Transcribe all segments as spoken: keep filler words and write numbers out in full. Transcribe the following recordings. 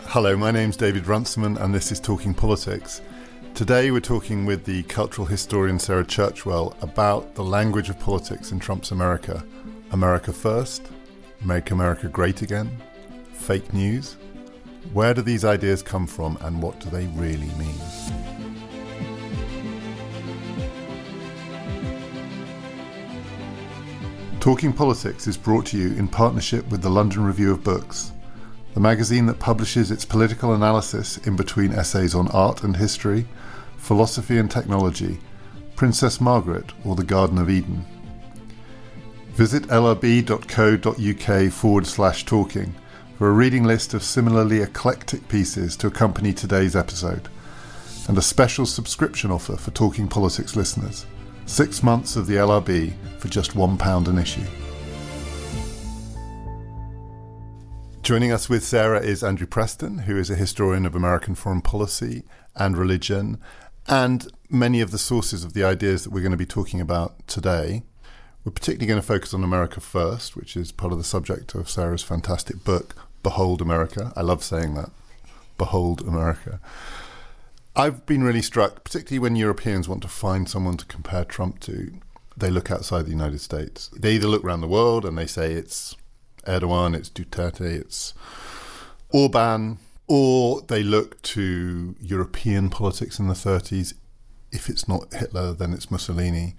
Hello, my name's David Runciman and this is Talking Politics. Today we're talking with the cultural historian Sarah Churchwell about the language of politics in Trump's America. America first? Make America great again? Fake news? Where do these ideas come from and what do they really mean? Talking Politics is brought to you in partnership with the London Review of Books, the magazine that publishes its political analysis in between essays on art and history, philosophy and technology, Princess Margaret or the Garden of Eden. Visit lrb.co.uk forward slash talking for a reading list of similarly eclectic pieces to accompany today's episode, and a special subscription offer for Talking Politics listeners. Six months of the L R B for just one pound an issue. Joining us with Sarah is Andrew Preston, who is a historian of American foreign policy and religion, and many of the sources of the ideas that we're going to be talking about today. We're particularly going to focus on America First, which is part of the subject of Sarah's fantastic book, Behold America. I love saying that. Behold America. I've been really struck, particularly when Europeans want to find someone to compare Trump to, they look outside the United States. They either look around the world and they say it's Erdogan, it's Duterte, it's Orban, or they look to European politics in the thirties. If it's not Hitler, then it's Mussolini.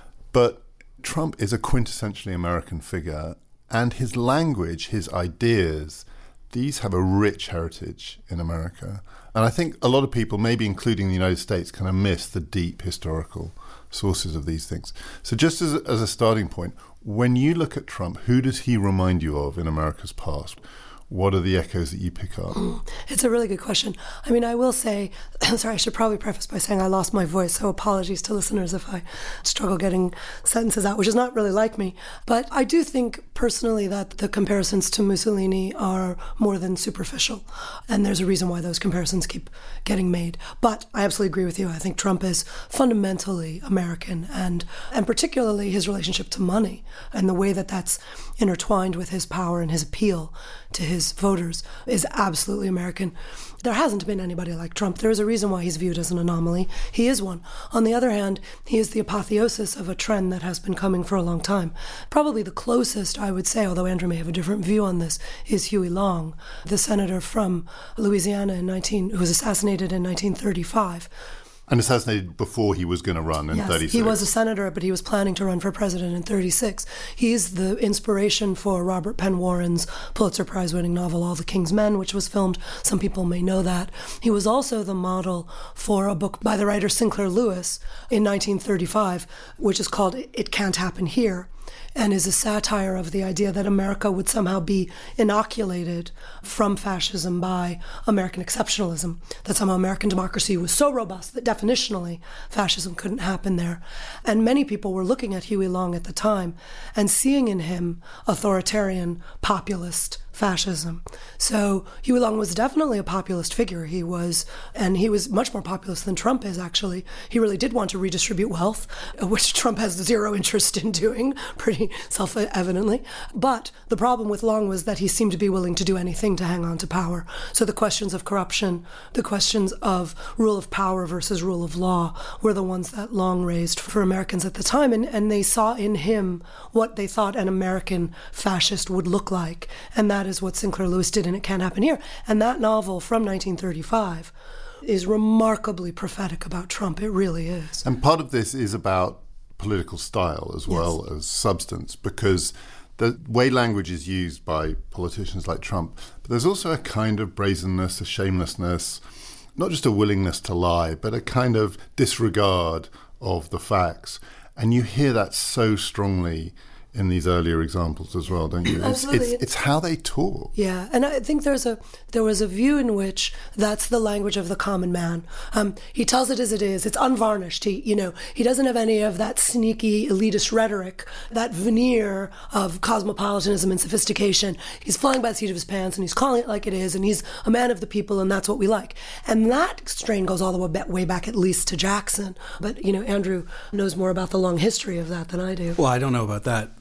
But Trump is a quintessentially American figure, and his language, his ideas, these have a rich heritage in America. And I think a lot of people, maybe including the United States, kind of miss the deep historical sources of these things. So just as a, as a starting point, when you look at Trump, who does he remind you of in America's past? What are the echoes that you pick up? It's a really good question. I mean, I will say, sorry, I should probably preface by saying I lost my voice, so apologies to listeners if I struggle getting sentences out, which is not really like me. But I do think personally that the comparisons to Mussolini are more than superficial. And there's a reason why those comparisons keep getting made. But I absolutely agree with you. I think Trump is fundamentally American, and and particularly his relationship to money and the way that that's intertwined with his power and his appeal to his voters is absolutely American. There hasn't been anybody like Trump. There is a reason why he's viewed as an anomaly. He is one. On the other hand, he is the apotheosis of a trend that has been coming for a long time. Probably the closest, I would say, although Andrew may have a different view on this, is Huey Long, the senator from Louisiana in nineteen who was assassinated in nineteen thirty-five. And assassinated before he was going to run in yes, thirty-six. He was a senator, but he was planning to run for president in thirty-six. He's the inspiration for Robert Penn Warren's Pulitzer Prize-winning novel, All the King's Men, which was filmed. Some people may know that. He was also the model for a book by the writer Sinclair Lewis in nineteen thirty-five, which is called It Can't Happen Here, and is a satire of the idea that America would somehow be inoculated from fascism by American exceptionalism, that somehow American democracy was so robust that definitionally fascism couldn't happen there. And many people were looking at Huey Long at the time and seeing in him authoritarian, populist fascism. So Huey Long was definitely a populist figure. He was, and he was much more populist than Trump is, actually. He really did want to redistribute wealth, which Trump has zero interest in doing, pretty self-evidently. But the problem with Long was that he seemed to be willing to do anything to hang on to power. So the questions of corruption, the questions of rule of power versus rule of law were the ones that Long raised for Americans at the time. And, and they saw in him what they thought an American fascist would look like. And that is what Sinclair Lewis did in It Can't Happen Here. And that novel from nineteen thirty-five is remarkably prophetic about Trump. It really is. And part of this is about political style as well yes. as substance, because the way language is used by politicians like Trump, but there's also a kind of brazenness, a shamelessness, not just a willingness to lie, but a kind of disregard of the facts. And you hear that so strongly in these earlier examples as well, don't you? It's, Absolutely. It's, it's how they talk. Yeah, and I think there's a there was a view in which that's the language of the common man. Um, he tells it as it is. It's unvarnished. He, you know, he doesn't have any of that sneaky elitist rhetoric, that veneer of cosmopolitanism and sophistication. He's flying by the seat of his pants, and he's calling it like it is, and he's a man of the people, and that's what we like. And that strain goes all the way back, at least, to Jackson. But, you know, Andrew knows more about the long history of that than I do. Well, I don't know about that.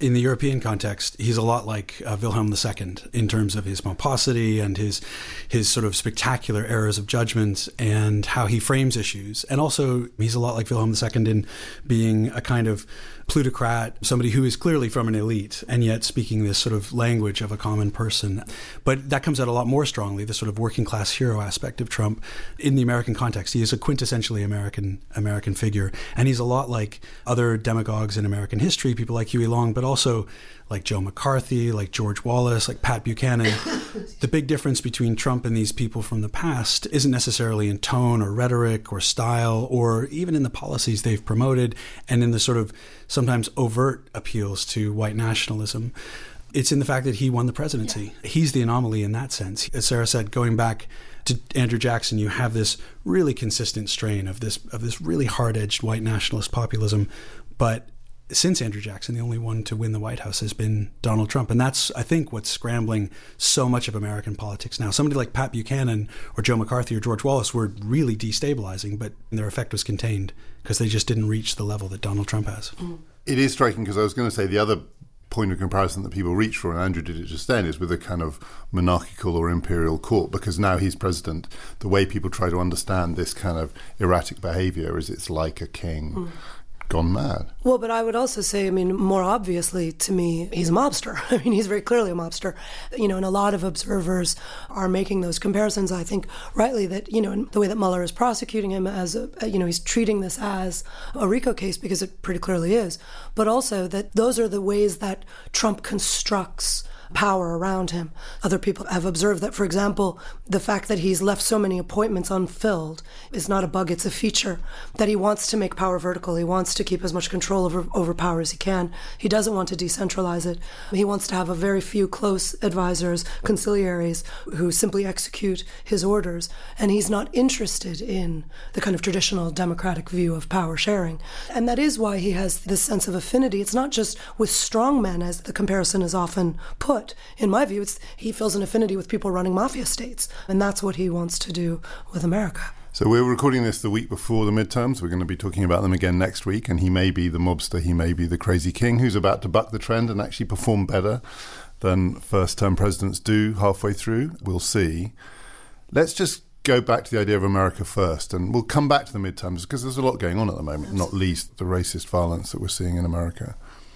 in the European context, he's a lot like uh, Wilhelm the Second in terms of his pomposity and his his sort of spectacular errors of judgment and how he frames issues. And also, he's a lot like Wilhelm the Second in being a kind of plutocrat, somebody who is clearly from an elite and yet speaking this sort of language of a common person. But that comes out a lot more strongly, the sort of working class hero aspect of Trump in the American context. He is a quintessentially American American figure. And he's a lot like other demagogues in American history, people like Huey Long, but also like Joe McCarthy, like George Wallace, like Pat Buchanan. The big difference between Trump and these people from the past isn't necessarily in tone or rhetoric or style or even in the policies they've promoted and in the sort of sometimes overt appeals to white nationalism. It's in the fact that he won the presidency. Yeah. He's the anomaly in that sense. As Sarah said, going back to Andrew Jackson, you have this really consistent strain of this of this really hard-edged white nationalist populism. But since Andrew Jackson, the only one to win the White House has been Donald Trump. And that's, I think, what's scrambling so much of American politics now. Somebody like Pat Buchanan or Joe McCarthy or George Wallace were really destabilizing, but their effect was contained because they just didn't reach the level that Donald Trump has. It is striking because I was going to say the other point of comparison that people reach for, and Andrew did it just then, is with a kind of monarchical or imperial court, because now he's president. The way people try to understand this kind of erratic behavior is it's like a king mm. gone mad. Well, but I would also say, I mean, more obviously to me, he's a mobster. I mean, he's very clearly a mobster. You know, and a lot of observers are making those comparisons, I think, rightly, that, you know, in the way that Mueller is prosecuting him as, a, you know, he's treating this as a RICO case because it pretty clearly is, but also that those are the ways that Trump constructs power around him. Other people have observed that, for example, the fact that he's left so many appointments unfilled is not a bug, it's a feature. That he wants to make power vertical. He wants to keep as much control over, over power as he can. He doesn't want to decentralize it. He wants to have a very few close advisors, conciliaries, who simply execute his orders. And he's not interested in the kind of traditional democratic view of power sharing. And that is why he has this sense of affinity. It's not just with strong men, as the comparison is often put. In my view, it's, he feels an affinity with people running mafia states, and that's what he wants to do with America. So we're recording this the week before the midterms. We're going to be talking about them again next week, and he may be the mobster, he may be the crazy king who's about to buck the trend and actually perform better than first-term presidents do halfway through. We'll see. Let's just go back to the idea of America first, and we'll come back to the midterms because there's a lot going on at the moment, not least the racist violence that we're seeing in America.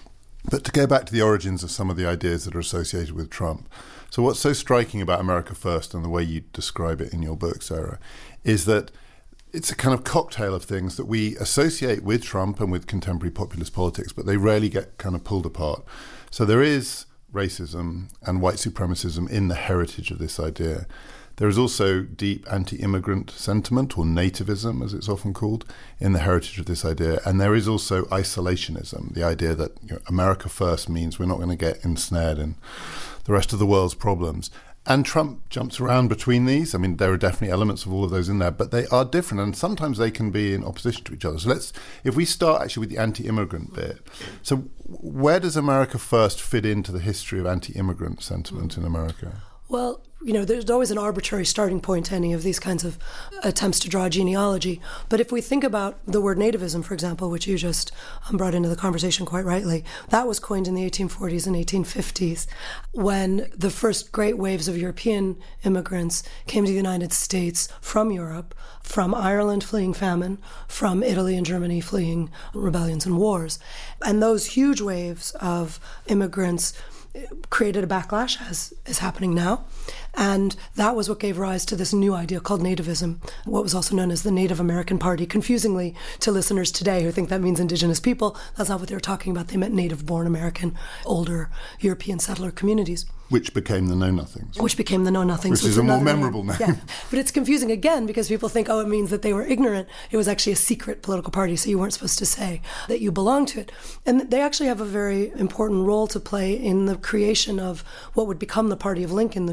But to go back to the origins of some of the ideas that are associated with Trump. So what's so striking about America First and the way you describe it in your book, Sarah, is that it's a kind of cocktail of things that we associate with Trump and with contemporary populist politics, but they rarely get kind of pulled apart. So there is racism and white supremacism in the heritage of this idea. There is also deep anti-immigrant sentiment, or nativism, as it's often called, in the heritage of this idea. And there is also isolationism, the idea that, you know, America first means we're not going to get ensnared in the rest of the world's problems. And Trump jumps around between these. I mean, there are definitely elements of all of those in there, but they are different, and sometimes they can be in opposition to each other. So let's, if we start actually with the anti-immigrant bit. So where does America First fit into the history of anti-immigrant sentiment in America? Well, you know, there's always an arbitrary starting point to any of these kinds of attempts to draw a genealogy. But if we think about the word nativism, for example, which you just um, brought into the conversation quite rightly, that was coined in the eighteen forties and eighteen fifties when the first great waves of European immigrants came to the United States from Europe, from Ireland fleeing famine, from Italy and Germany fleeing rebellions and wars. And those huge waves of immigrants created a backlash, as is happening now. And that was what gave rise to this new idea called nativism, what was also known as the Native American Party. Confusingly to listeners today who think that means indigenous people, that's not what they were talking about. They meant native-born American, older European settler communities. Which became the Know-Nothings. Which became the Know-Nothings. Which is a more memorable name. Yeah. But it's confusing again because people think, oh, it means that they were ignorant. It was actually a secret political party, so you weren't supposed to say that you belonged to it. And they actually have a very important role to play in the creation of what would become the Party of Lincoln, the new Republican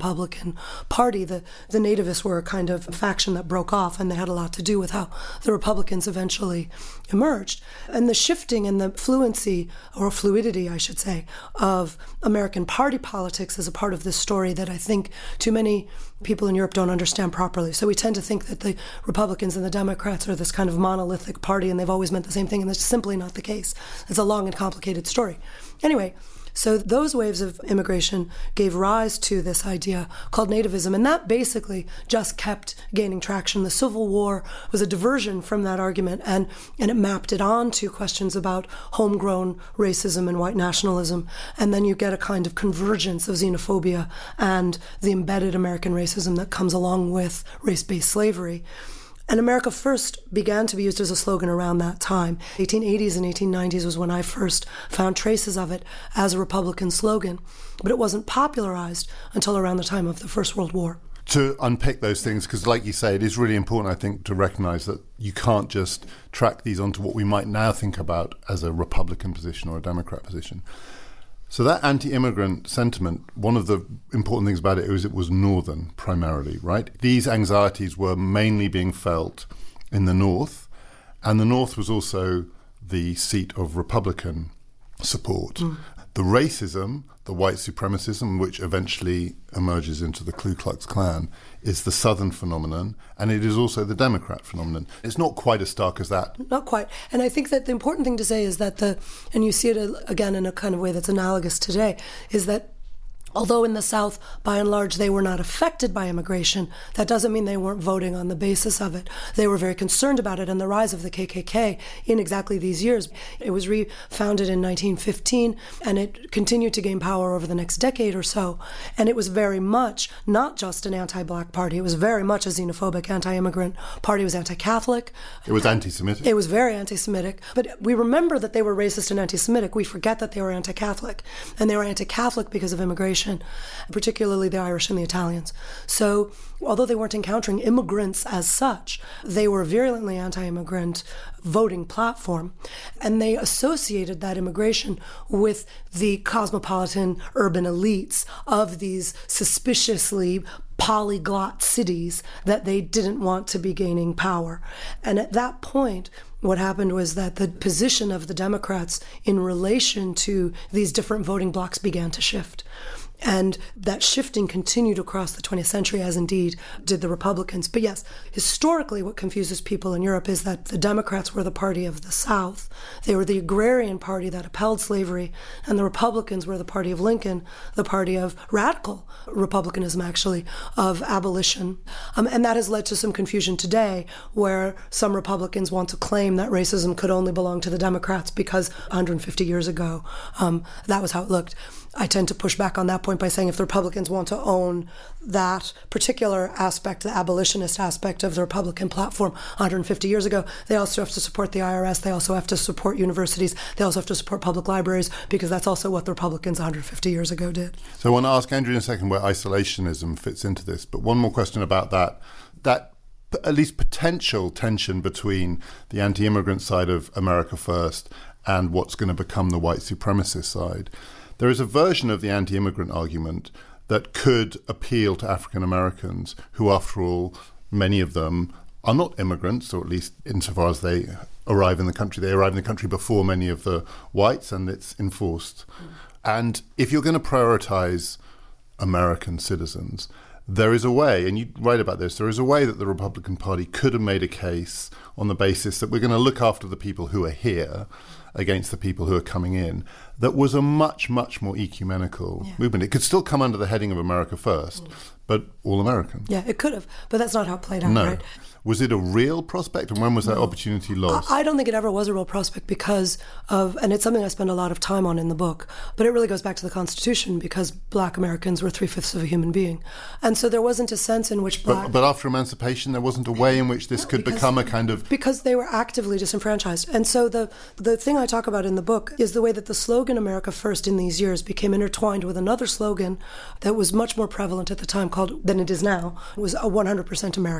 Republican Party. The, the nativists were a kind of faction that broke off, and they had a lot to do with how the Republicans eventually emerged. And the shifting and the fluency, or fluidity, I should say, of American party politics is a part of this story that I think too many people in Europe don't understand properly. So we tend to think that the Republicans and the Democrats are this kind of monolithic party and they've always meant the same thing, and that's simply not the case. It's a long and complicated story. Anyway, so those waves of immigration gave rise to this idea called nativism, and that basically just kept gaining traction. The Civil War was a diversion from that argument, and, and it mapped it onto questions about homegrown racism and white nationalism, and then you get a kind of convergence of xenophobia and the embedded American racism that comes along with race-based slavery. And America First began to be used as a slogan around that time. eighteen eighties and eighteen nineties was when I first found traces of it as a Republican slogan. But it wasn't popularized until around the time of the First World War. To unpick those things, because like you say, it is really important, I think, to recognize that you can't just track these onto what we might now think about as a Republican position or a Democrat position. So that anti-immigrant sentiment, one of the important things about it was it was northern primarily, right? These anxieties were mainly being felt in the north, and the north was also the seat of Republican support. Mm. The racism, the white supremacism, which eventually emerges into the Ku Klux Klan, is the southern phenomenon, and it is also the Democrat phenomenon. It's not quite as stark as that. Not quite. And I think that the important thing to say is that the, and you see it again in a kind of way that's analogous today, is that although in the South, by and large, they were not affected by immigration, that doesn't mean they weren't voting on the basis of it. They were very concerned about it, and the rise of the K K K in exactly these years. It was refounded in nineteen fifteen, and it continued to gain power over the next decade or so. And it was very much not just an anti-black party. It was very much a xenophobic, anti-immigrant party. It was anti-Catholic. It was anti-Semitic. It was very anti-Semitic. But we remember that they were racist and anti-Semitic. We forget that they were anti-Catholic. And they were anti-Catholic because of immigration, particularly the Irish and the Italians. So although they weren't encountering immigrants as such, they were a virulently anti-immigrant voting platform. And they associated that immigration with the cosmopolitan urban elites of these suspiciously polyglot cities that they didn't want to be gaining power. And at that point, what happened was that the position of the Democrats in relation to these different voting blocs began to shift. And that shifting continued across the twentieth century, as indeed did the Republicans. But yes, historically what confuses people in Europe is that the Democrats were the party of the South. They were the agrarian party that upheld slavery, and the Republicans were the party of Lincoln, the party of radical republicanism, actually, of abolition. Um, and that has led to some confusion today, where some Republicans want to claim that racism could only belong to the Democrats because one hundred fifty years ago, um, that was how it looked. I tend to push back on that point by saying if the Republicans want to own that particular aspect, the abolitionist aspect of the Republican platform one hundred fifty years ago, they also have to support the I R S, they also have to support universities, they also have to support public libraries, because that's also what the Republicans one hundred fifty years ago did. So I want to ask Andrew in a second where isolationism fits into this, but one more question about that. That at least potential tension between the anti-immigrant side of America First and what's going to become the white supremacist side. There is a version of the anti-immigrant argument that could appeal to African Americans, who, after all, many of them are not immigrants, or at least insofar as they arrive in the country. They arrive in the country before many of the whites, and it's enforced. Mm. And if you're going to prioritize American citizens, there is a way, and you write about this, there is a way that the Republican Party could have made a case on the basis that we're going to look after the people who are here against the people who are coming in, that was a much, much more ecumenical yeah. movement. It could still come under the heading of America First, mm. but all American. Yeah, it could have, but that's not how it played out, no. right? Was it a real prospect, and when was that no. opportunity lost? I don't think it ever was a real prospect because of, and it's something I spend a lot of time on in the book, but it really goes back to the Constitution, because black Americans were three-fifths of a human being. And so there wasn't a sense in which black... But, but after emancipation, there wasn't a way in which this no, could because, become a kind of... Because they were actively disenfranchised. And so the, the thing I talk about in the book is the way that the slogan America First in these years became intertwined with another slogan that was much more prevalent at the time called, than it is now, it was a one hundred percent American.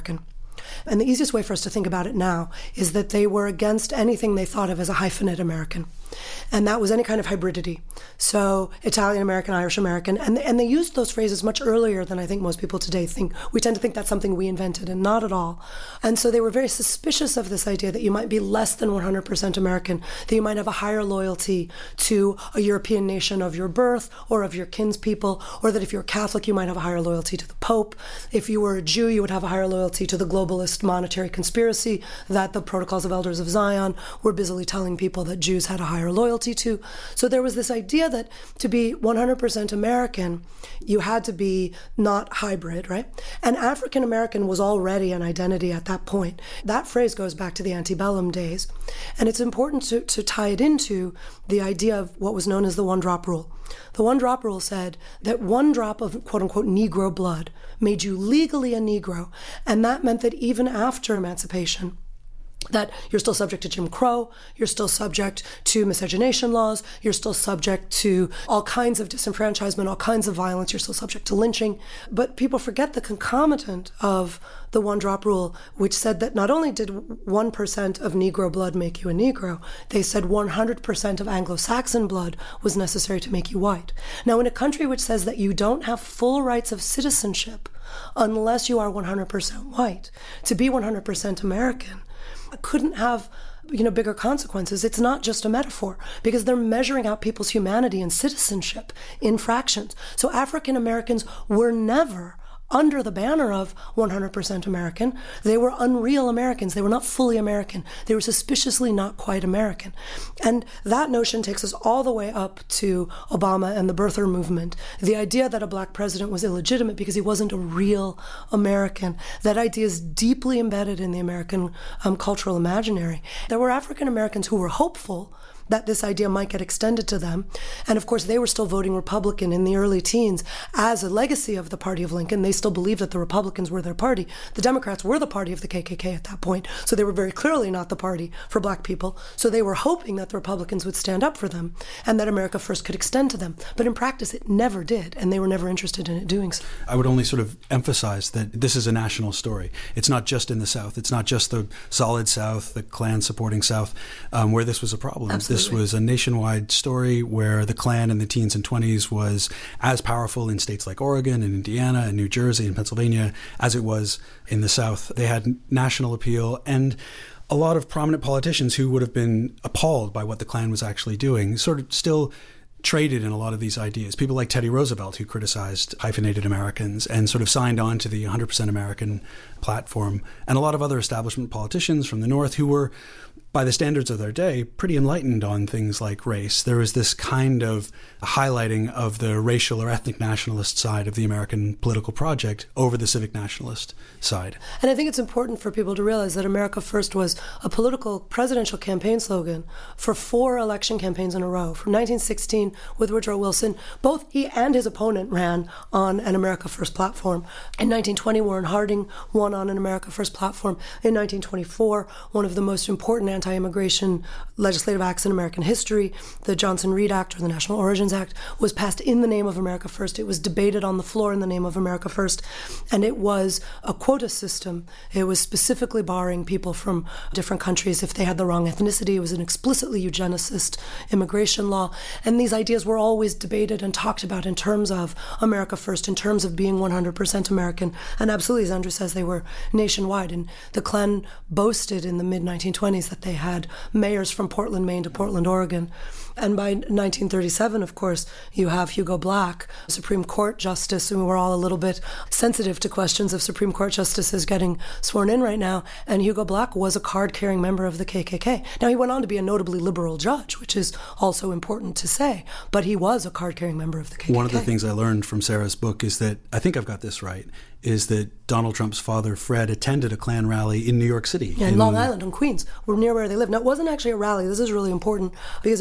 And the easiest way for us to think about it now is that they were against anything they thought of as a hyphenate American. And that was any kind of hybridity. So Italian American, Irish American. And, and they used those phrases much earlier than I think most people today think. We tend to think that's something we invented, and not at all. And so they were very suspicious of this idea that you might be less than one hundred percent American, that you might have a higher loyalty to a European nation of your birth or of your kinspeople, or that if you're Catholic, you might have a higher loyalty to the Pope. If you were a Jew, you would have a higher loyalty to the globalist monetary conspiracy that the Protocols of Elders of Zion were busily telling people that Jews had a higher loyalty to. So there was this idea that to be one hundred percent American, you had to be not hybrid, right? And African American was already an identity at that point. That phrase goes back to the antebellum days. And it's important to, to tie it into the idea of what was known as the one-drop rule. The one-drop rule said that one drop of quote-unquote Negro blood made you legally a Negro. And that meant that even after emancipation, that you're still subject to Jim Crow, you're still subject to miscegenation laws, you're still subject to all kinds of disenfranchisement, all kinds of violence, you're still subject to lynching. But people forget the concomitant of the one-drop rule, which said that not only did one percent of Negro blood make you a Negro, they said one hundred percent of Anglo-Saxon blood was necessary to make you white. Now, in a country which says that you don't have full rights of citizenship unless you are one hundred percent white, to be one hundred percent American couldn't have, you know, bigger consequences. It's not just a metaphor, because they're measuring out people's humanity and citizenship in fractions. So African Americans were never under the banner of one hundred percent American. They were unreal Americans. They were not fully American. They were suspiciously not quite American. And that notion takes us all the way up to Obama and the birther movement. The idea that a black president was illegitimate because he wasn't a real American. That idea is deeply embedded in the American um, cultural imaginary. There were African Americans who were hopeful that this idea might get extended to them. And of course, they were still voting Republican in the early teens as a legacy of the party of Lincoln. They still believed that the Republicans were their party. The Democrats were the party of the K K K at that point, so they were very clearly not the party for black people. So they were hoping that the Republicans would stand up for them and that America First could extend to them. But in practice, it never did, and they were never interested in it doing so. I would only sort of emphasize that this is a national story. It's not just in the South. It's not just the solid South, the Klan-supporting South, um, where this was a problem. Absolutely. This was a nationwide story where the Klan in the teens and twenties was as powerful in states like Oregon and Indiana and New Jersey and Pennsylvania as it was in the South. They had national appeal, and a lot of prominent politicians who would have been appalled by what the Klan was actually doing sort of still traded in a lot of these ideas. People like Teddy Roosevelt, who criticized hyphenated Americans and sort of signed on to the one hundred percent American platform, and a lot of other establishment politicians from the North who were, by the standards of their day, pretty enlightened on things like race. There was this kind of highlighting of the racial or ethnic nationalist side of the American political project over the civic nationalist side. And I think it's important for people to realize that America First was a political presidential campaign slogan for four election campaigns in a row. From nineteen sixteen with Woodrow Wilson, both he and his opponent ran on an America First platform. In nineteen twenty, Warren Harding won on an America First platform. In nineteen twenty-four, one of the most important anti-immigration legislative acts in American history, the Johnson-Reed Act, or the National Origins Act, was passed in the name of America First. It was debated on the floor in the name of America First, and it was a quota system. It was specifically barring people from different countries if they had the wrong ethnicity. It was an explicitly eugenicist immigration law, and these ideas were always debated and talked about in terms of America First, in terms of being one hundred percent American, and absolutely, as Andrew says, they were nationwide. And the Klan boasted in the mid nineteen twenties that they had mayors from Portland, Maine to Portland, Oregon. And by nineteen thirty-seven, of course, you have Hugo Black, Supreme Court Justice, and we're all a little bit sensitive to questions of Supreme Court justices getting sworn in right now. And Hugo Black was a card-carrying member of the K K K. Now, he went on to be a notably liberal judge, which is also important to say, but he was a card-carrying member of the K K K. One of the things I learned from Sarah's book is that, I think I've got this right, is that Donald Trump's father, Fred, attended a Klan rally in New York City. Yeah, in, in Long Island, in Queens, near where they live. Now, it wasn't actually a rally. This is really important because it was a memorial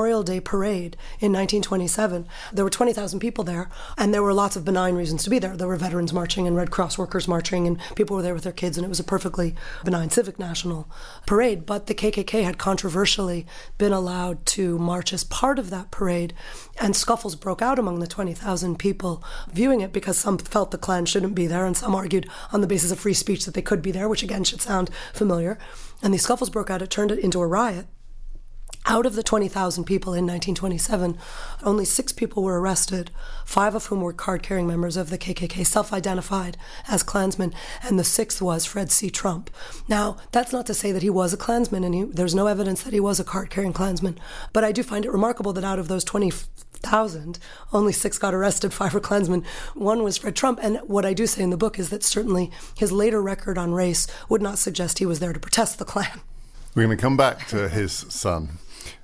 Memorial Day parade in nineteen twenty-seven. There were twenty thousand people there, and there were lots of benign reasons to be there. There were veterans marching and Red Cross workers marching, and people were there with their kids, and it was a perfectly benign civic national parade. But the K K K had controversially been allowed to march as part of that parade, and scuffles broke out among the twenty thousand people viewing it because some felt the Klan shouldn't be there, and some argued on the basis of free speech that they could be there, which again should sound familiar. And these scuffles broke out. It turned it into a riot. Out of the twenty thousand people in nineteen twenty-seven, only six people were arrested, five of whom were card-carrying members of the K K K, self-identified as Klansmen, and the sixth was Fred C. Trump. Now, that's not to say that he was a Klansman, and he, there's no evidence that he was a card-carrying Klansman, but I do find it remarkable that out of those twenty thousand, only six got arrested, five were Klansmen. One was Fred Trump, and what I do say in the book is that certainly his later record on race would not suggest he was there to protest the Klan. We're going to come back to his son.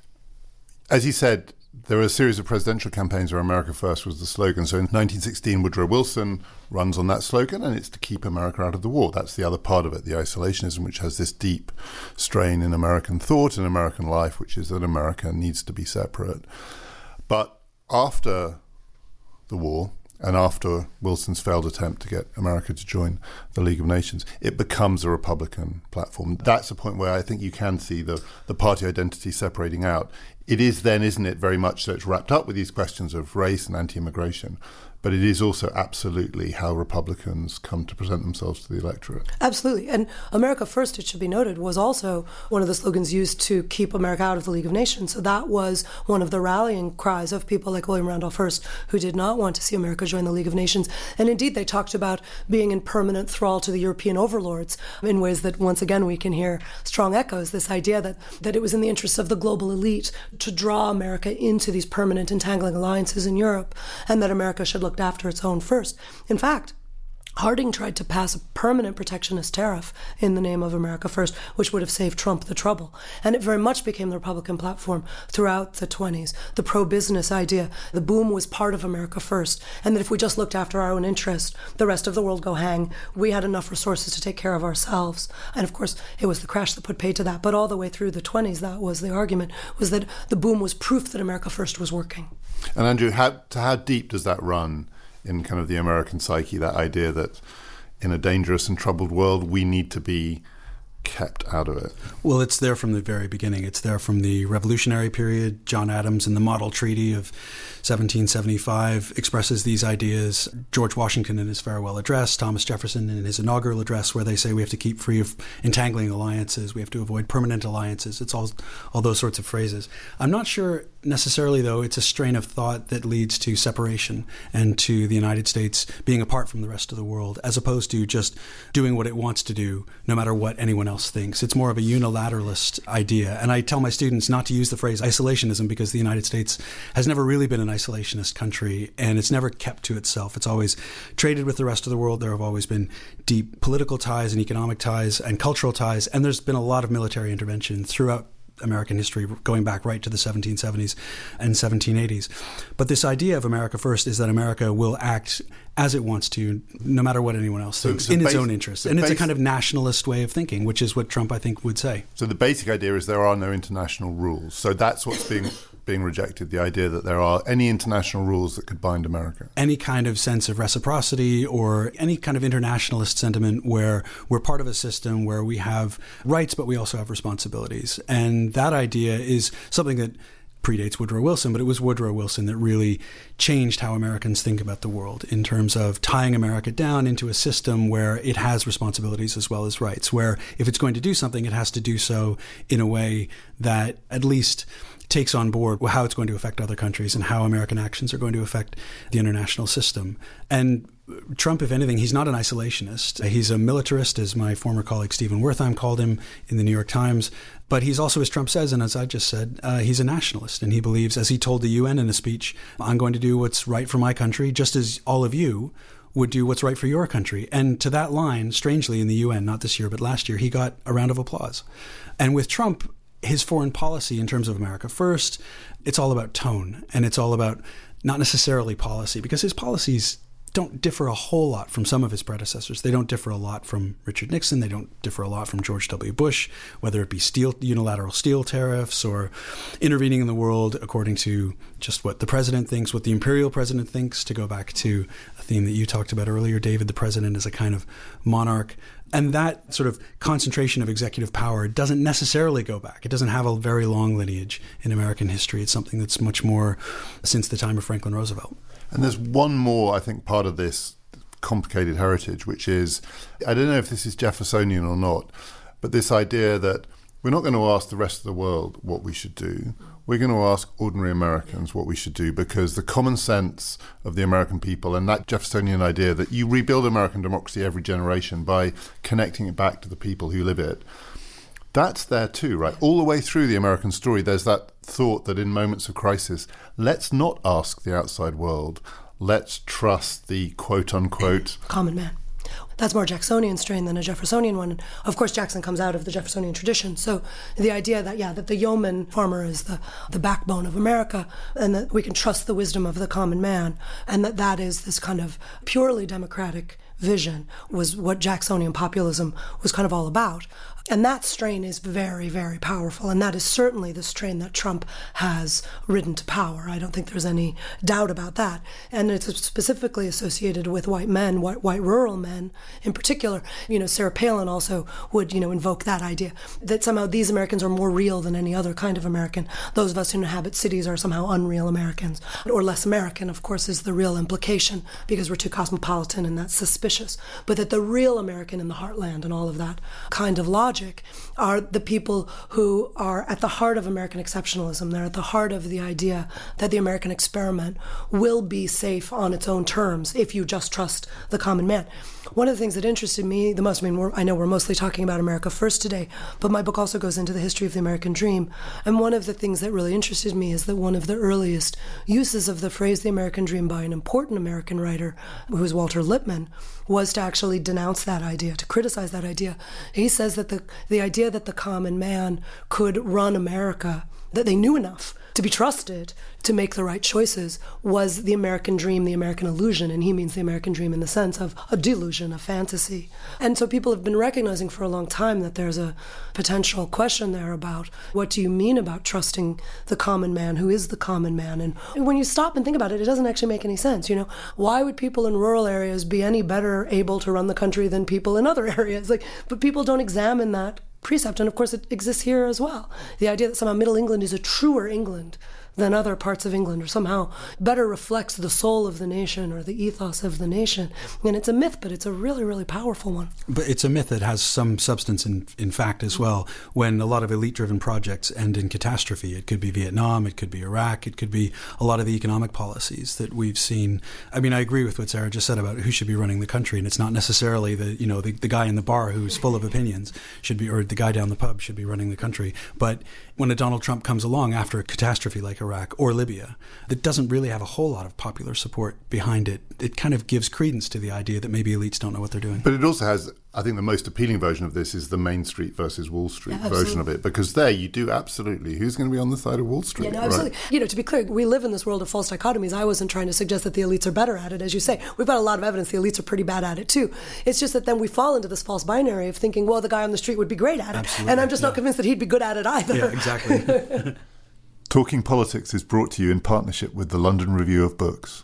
As you said, there were a series of presidential campaigns where America First was the slogan. So in nineteen sixteen, Woodrow Wilson runs on that slogan, and it's to keep America out of the war. That's the other part of it, the isolationism, which has this deep strain in American thought and American life, which is that America needs to be separate. But after the war, and after Wilson's failed attempt to get America to join the League of Nations, it becomes a Republican platform. That's a point where I think you can see the, the party identity separating out. It is then, isn't it, very much so it's wrapped up with these questions of race and anti-immigration, but it is also absolutely how Republicans come to present themselves to the electorate. Absolutely. And America First, it should be noted, was also one of the slogans used to keep America out of the League of Nations. So that was one of the rallying cries of people like William Randolph Hearst, who did not want to see America join the League of Nations. And indeed, they talked about being in permanent thrall to the European overlords in ways that, once again, we can hear strong echoes, this idea that, that it was in the interests of the global elite to draw America into these permanent entangling alliances in Europe, and that America should look after its own first. In fact, Harding tried to pass a permanent protectionist tariff in the name of America First, which would have saved Trump the trouble. And it very much became the Republican platform throughout the twenties. The pro-business idea, the boom was part of America First, and that if we just looked after our own interest, the rest of the world go hang. We had enough resources to take care of ourselves. And of course, it was the crash that put paid to that. But all the way through the twenties, that was the argument, was that the boom was proof that America First was working. And Andrew, how, to how deep does that run in kind of the American psyche, that idea that in a dangerous and troubled world, we need to be kept out of it? Well, it's there from the very beginning. It's there from the Revolutionary period. John Adams in the Model Treaty of seventeen seventy-five expresses these ideas. George Washington in his farewell address, Thomas Jefferson in his inaugural address, where they say we have to keep free of entangling alliances, we have to avoid permanent alliances. It's all all those sorts of phrases. I'm not sure necessarily, though, it's a strain of thought that leads to separation and to the United States being apart from the rest of the world, as opposed to just doing what it wants to do, no matter what anyone else thinks. It's more of a unilateralist idea. And I tell my students not to use the phrase isolationism, because the United States has never really been an isolationist country, and it's never kept to itself. It's always traded with the rest of the world. There have always been deep political ties and economic ties and cultural ties, and there's been a lot of military intervention throughout American history, going back right to the seventeen seventies and seventeen eighties. But this idea of America First is that America will act as it wants to, no matter what anyone else thinks, so, so in its base, own interest. And base, it's a kind of nationalist way of thinking, which is what Trump, I think, would say. So the basic idea is there are no international rules. So that's what's being being rejected, the idea that there are any international rules that could bind America. Any kind of sense of reciprocity or any kind of internationalist sentiment where we're part of a system where we have rights, but we also have responsibilities. And that idea is something that predates Woodrow Wilson, but it was Woodrow Wilson that really changed how Americans think about the world in terms of tying America down into a system where it has responsibilities as well as rights, where if it's going to do something, it has to do so in a way that at least takes on board how it's going to affect other countries and how American actions are going to affect the international system. And Trump, if anything, he's not an isolationist. He's a militarist, as my former colleague Stephen Wertheim called him in the New York Times. But he's also, as Trump says, and as I just said, uh, he's a nationalist. And he believes, as he told the U N in a speech, I'm going to do what's right for my country, just as all of you would do what's right for your country. And to that line, strangely, in the U N, not this year, but last year, he got a round of applause. And with Trump, his foreign policy in terms of America First, it's all about tone, and it's all about not necessarily policy, because his policies don't differ a whole lot from some of his predecessors. They don't differ a lot from Richard Nixon. They don't differ a lot from George W. Bush, whether it be steel, unilateral steel tariffs or intervening in the world according to just what the president thinks, what the imperial president thinks, to go back to a theme that you talked about earlier, David. The president is a kind of monarch. And that sort of concentration of executive power doesn't necessarily go back. It doesn't have a very long lineage in American history. It's something that's much more since the time of Franklin Roosevelt. And there's one more, I think, part of this complicated heritage, which is, I don't know if this is Jeffersonian or not, but this idea that we're not going to ask the rest of the world what we should do. We're going to ask ordinary Americans what we should do, because the common sense of the American people and that Jeffersonian idea that you rebuild American democracy every generation by connecting it back to the people who live it, that's there too, right? All the way through the American story, there's that thought that in moments of crisis, let's not ask the outside world. Let's trust the quote-unquote common man. That's more Jacksonian strain than a Jeffersonian one. Of course, Jackson comes out of the Jeffersonian tradition. So the idea that, yeah, that the yeoman farmer is the, the backbone of America, and that we can trust the wisdom of the common man, and that that is this kind of purely democratic vision, was what Jacksonian populism was kind of all about. And that strain is very, very powerful. And that is certainly the strain that Trump has ridden to power. I don't think there's any doubt about that. And it's specifically associated with white men, white, white rural men in particular. You know, Sarah Palin also would, you know, invoke that idea that somehow these Americans are more real than any other kind of American. Those of us who inhabit cities are somehow unreal Americans, or less American, of course, is the real implication, because we're too cosmopolitan and that's suspicious. But that the real American in the heartland and all of that kind of logic are the people who are at the heart of American exceptionalism. They're at the heart of the idea that the American experiment will be safe on its own terms if you just trust the common man. One of the things that interested me the most, I mean, we're, I know we're mostly talking about America First today, but my book also goes into the history of the American dream. And one of the things that really interested me is that one of the earliest uses of the phrase the American dream by an important American writer, who was Walter Lippmann, was to actually denounce that idea, to criticize that idea. He says that the, the idea that the common man could run America, that they knew enough to be trusted to make the right choices, was the American dream, the American illusion. And he means the American dream in the sense of a delusion, a fantasy. And so people have been recognizing for a long time that there's a potential question there about what do you mean about trusting the common man? Who is the common man? And when you stop and think about it, it doesn't actually make any sense. You know, why would people in rural areas be any better able to run the country than people in other areas? Like, but people don't examine that precept. And of course, it exists here as well. The idea that somehow Middle England is a truer England than other parts of England, or somehow better reflects the soul of the nation or the ethos of the nation. And it's a myth, but it's a really, really powerful one. But it's a myth that has some substance in, in fact as well. When a lot of elite-driven projects end in catastrophe, it could be Vietnam, it could be Iraq, it could be a lot of the economic policies that we've seen. I mean, I agree with what Sarah just said about who should be running the country, and it's not necessarily the, you know, the, the guy in the bar who's full of opinions should be, or the guy down the pub should be running the country. But when a Donald Trump comes along after a catastrophe like Iraq or Libya, that doesn't really have a whole lot of popular support behind it, it kind of gives credence to the idea that maybe elites don't know what they're doing. But it also has, I think the most appealing version of this is the Main Street versus Wall Street yeah, version of it, because there you do absolutely, who's going to be on the side of Wall Street? Yeah, no, absolutely. Right? You know, to be clear, we live in this world of false dichotomies. I wasn't trying to suggest that the elites are better at it, as you say. We've got a lot of evidence the elites are pretty bad at it too. It's just that then we fall into this false binary of thinking, well, the guy on the street would be great at it. Absolutely. And I'm just yeah. not convinced that he'd be good at it either. Yeah, exactly. Talking Politics is brought to you in partnership with the London Review of Books.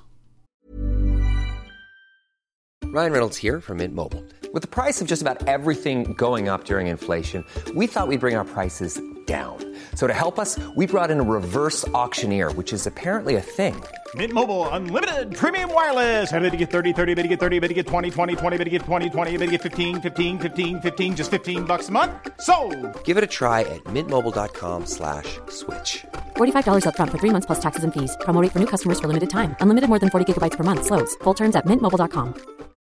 Ryan Reynolds here from Mint Mobile. With the price of just about everything going up during inflation, we thought we'd bring our prices down. So to help us, we brought in a reverse auctioneer, which is apparently a thing. Mint Mobile Unlimited Premium Wireless. How to get thirty, thirty, how to get thirty, how to get twenty, twenty, twenty, how to get twenty, twenty, how to get fifteen, fifteen, fifteen, fifteen, just fifteen bucks a month? Sold! Give it a try at mintmobile.com slash switch. forty-five dollars up front for three months plus taxes and fees. Promo rate for new customers for limited time. Unlimited more than forty gigabytes per month. Slows full terms at mint mobile dot com.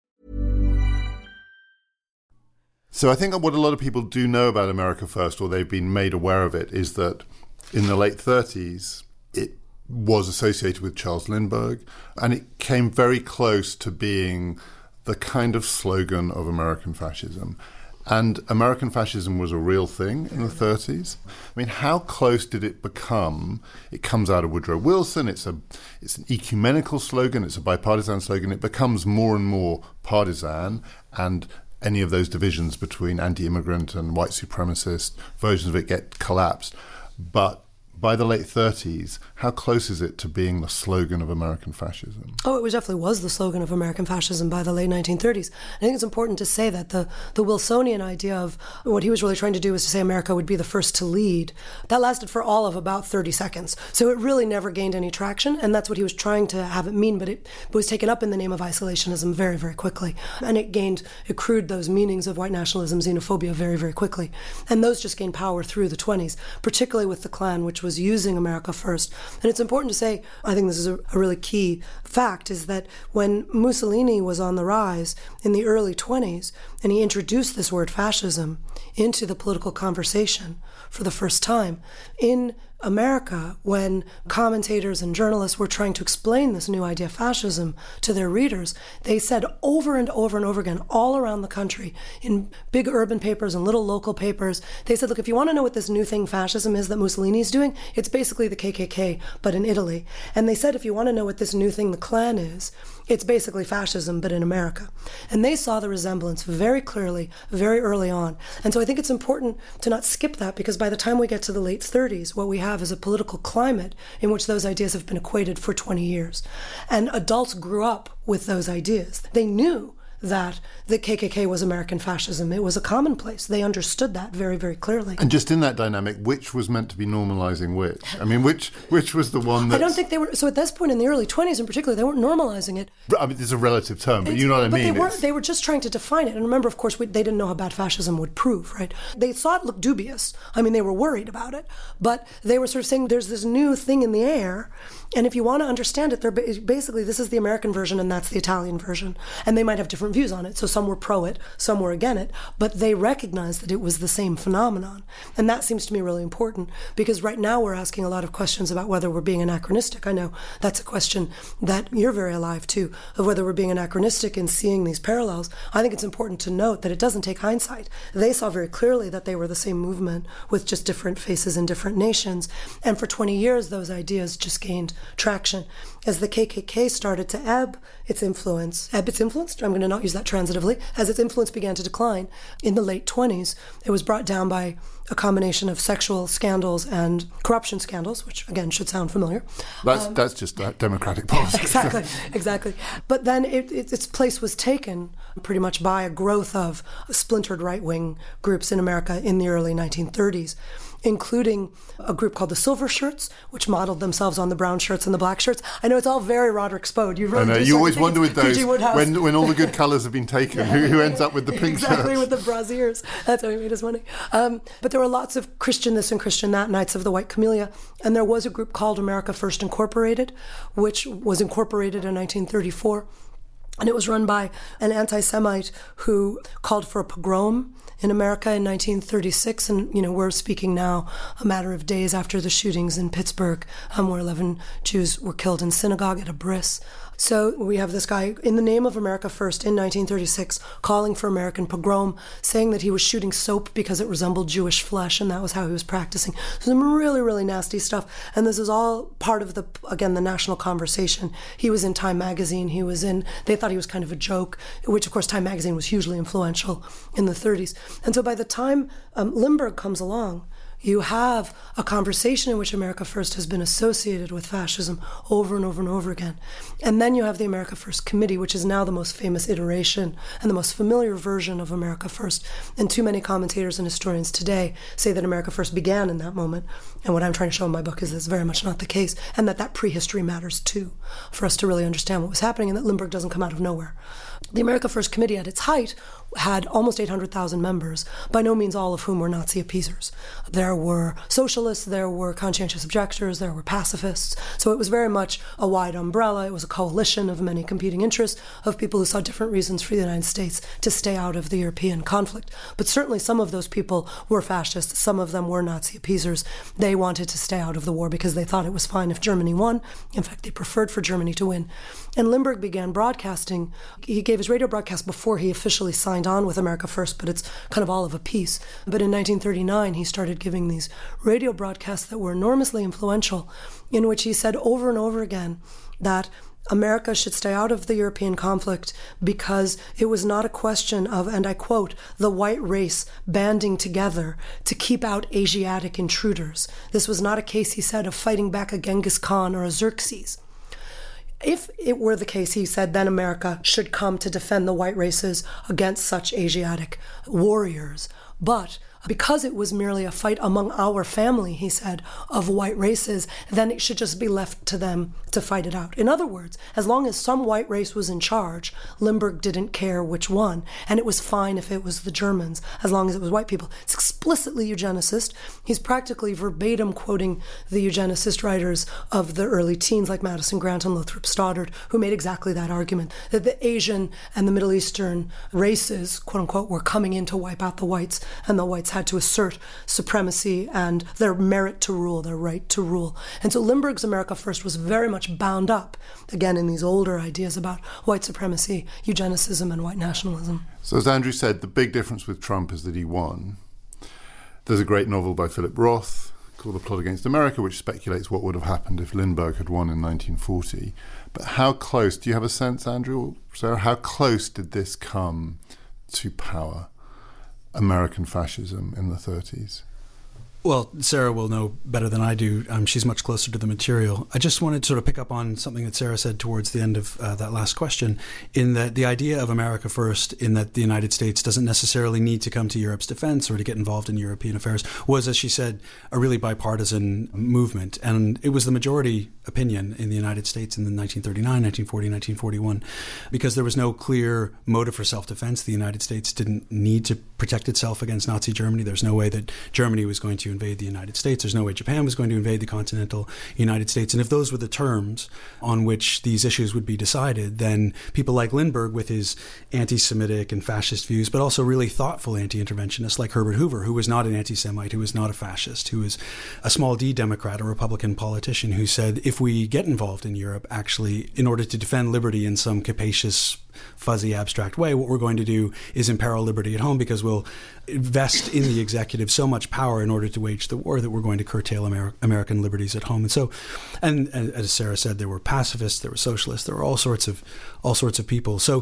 So I think what a lot of people do know about America First, or they've been made aware of it, is that in the late thirties, it was associated with Charles Lindbergh, and it came very close to being the kind of slogan of American fascism. And American fascism was a real thing in the thirties. I mean, how close did it become? It comes out of Woodrow Wilson. It's a, it's an ecumenical slogan. It's a bipartisan slogan. It becomes more and more partisan, and any of those divisions between anti-immigrant and white supremacist versions of it get collapsed. But by the late thirties, how close is it to being the slogan of American fascism? Oh, it definitely was the slogan of American fascism by the late nineteen thirties. I think it's important to say that the, the Wilsonian idea of what he was really trying to do was to say America would be the first to lead. That lasted for all of about thirty seconds. So it really never gained any traction, and that's what he was trying to have it mean, but it was taken up in the name of isolationism very, very quickly. And it gained, it accrued those meanings of white nationalism, xenophobia very, very quickly. And those just gained power through the twenties, particularly with the Klan, which was using America first. And it's important to say, I think this is a, a really key fact, is that when Mussolini was on the rise in the early twenties, and he introduced this word fascism into the political conversation for the first time, in America, when commentators and journalists were trying to explain this new idea of fascism to their readers, they said over and over and over again, all around the country, in big urban papers and little local papers, they said, look, if you want to know what this new thing fascism is that Mussolini's doing, it's basically the K K K, but in Italy. And they said, if you want to know what this new thing the Klan is, it's basically fascism, but in America. And they saw the resemblance very clearly, very early on. And so I think it's important to not skip that, because by the time we get to the late thirties, what we have is a political climate in which those ideas have been equated for twenty years. And adults grew up with those ideas. They knew that the K K K was American fascism. It was a commonplace. They understood that very, very clearly. And just in that dynamic, which was meant to be normalizing which? I mean, which which was the one that... I don't think they were... So at this point in the early twenties in particular, they weren't normalizing it. I mean, it's a relative term, but It's, you know what I but mean? They, weren't, they were just trying to define it. And remember, of course, we, they didn't know how bad fascism would prove, right? They saw it look dubious. I mean, they were worried about it. But they were sort of saying there's this new thing in the air, and if you want to understand it, they're basically, this is the American version and that's the Italian version. And they might have different views on it. So some were pro it, some were against it, but they recognized that it was the same phenomenon. And that seems to me really important, because right now we're asking a lot of questions about whether we're being anachronistic. I know that's a question that you're very alive to, of whether we're being anachronistic in seeing these parallels. I think it's important to note that it doesn't take hindsight. They saw very clearly that they were the same movement with just different faces in different nations. And for twenty years, those ideas just gained traction. As the K K K started to ebb its influence, ebb its influence, I'm going to not use that transitively, as its influence began to decline in the late twenties, it was brought down by a combination of sexual scandals and corruption scandals, which again should sound familiar. That's um, that's just that democratic politics. Exactly, exactly. But then it, it, its place was taken pretty much by a growth of splintered right-wing groups in America in the early nineteen thirties, including a group called the Silver Shirts, which modeled themselves on the brown shirts and the black shirts. I know it's all very Roderick Spode. You, really I know, do you always think wonder with those, when, when all the good colours have been taken, who, who ends up with the pink exactly, shirts? with the brassiers. That's how he made his money. Um, but there were lots of Christian this and Christian that, Knights of the White Camellia. And there was a group called America First Incorporated, which was incorporated in nineteen thirty-four. And it was run by an anti-Semite who called for a pogrom in America in nineteen thirty-six. And, you know, we're speaking now a matter of days after the shootings in Pittsburgh, um, where eleven Jews were killed in synagogue at a bris. So we have this guy, in the name of America First, in nineteen thirty-six, calling for American pogrom, saying that he was shooting soap because it resembled Jewish flesh, and that was how he was practicing. Some really, really nasty stuff. And this is all part of the, again, the national conversation. He was in Time magazine. He was in, they thought he was kind of a joke, which, of course, Time magazine was hugely influential in the thirties. And so by the time um, Lindbergh comes along, you have a conversation in which America First has been associated with fascism over and over and over again. And then you have the America First Committee, which is now the most famous iteration and the most familiar version of America First. And too many commentators and historians today say that America First began in that moment. And what I'm trying to show in my book is that's very much not the case, and that that prehistory matters too, for us to really understand what was happening, and that Lindbergh doesn't come out of nowhere. The America First Committee at its height had almost eight hundred thousand members, by no means all of whom were Nazi appeasers. There were socialists, there were conscientious objectors, there were pacifists. So it was very much a wide umbrella. It was a coalition of many competing interests of people who saw different reasons for the United States to stay out of the European conflict. But certainly some of those people were fascists. Some of them were Nazi appeasers. They wanted to stay out of the war because they thought it was fine if Germany won. In fact, they preferred for Germany to win. And Lindbergh began broadcasting. He gave his radio broadcast before he officially signed on with America First, but it's kind of all of a piece. But in nineteen thirty-nine, he started giving these radio broadcasts that were enormously influential, in which he said over and over again that America should stay out of the European conflict because it was not a question of, and I quote, the white race banding together to keep out Asiatic intruders. This was not a case, he said, of fighting back a Genghis Khan or a Xerxes. If it were the case, he said, then America should come to defend the white races against such Asiatic warriors. But because it was merely a fight among our family, he said, of white races, then it should just be left to them to fight it out. In other words, as long as some white race was in charge, Lindbergh didn't care which one, and it was fine if it was the Germans, as long as it was white people. It's explicitly eugenicist. He's practically verbatim quoting the eugenicist writers of the early teens, like Madison Grant and Lothrop Stoddard, who made exactly that argument, that the Asian and the Middle Eastern races, quote unquote, were coming in to wipe out the whites, and the whites had to assert supremacy and their merit to rule, their right to rule. And so Lindbergh's America First was very much bound up, again, in these older ideas about white supremacy, eugenicism, and white nationalism. So as Andrew said, the big difference with Trump is that he won. There's a great novel by Philip Roth called The Plot Against America, which speculates what would have happened if Lindbergh had won in nineteen forty. But how close, do you have a sense, Andrew or Sarah, how close did this come to power? American fascism in the thirties? Well, Sarah will know better than I do. Um, she's much closer to the material. I just wanted to sort of pick up on something that Sarah said towards the end of uh, that last question, in that the idea of America First, in that the United States doesn't necessarily need to come to Europe's defense or to get involved in European affairs, was, as she said, a really bipartisan movement. And it was the majority opinion in the United States in the nineteen thirty-nine, nineteen forty, nineteen forty-one, because there was no clear motive for self-defense. The United States didn't need to protect itself against Nazi Germany. There's no way that Germany was going to invade the United States. There's no way Japan was going to invade the continental United States. And if those were the terms on which these issues would be decided, then people like Lindbergh, with his anti-Semitic and fascist views, but also really thoughtful anti-interventionists like Herbert Hoover, who was not an anti-Semite, who was not a fascist, who was a small d Democrat, a Republican politician, who said, if we get involved in Europe, actually, in order to defend liberty in some capacious, fuzzy, abstract way, what we're going to do is imperil liberty at home, because we'll invest in the executive so much power in order to wage the war that we're going to curtail Amer- American liberties at home. And so, and, and as Sarah said, there were pacifists, there were socialists, there were all sorts of all sorts of people. So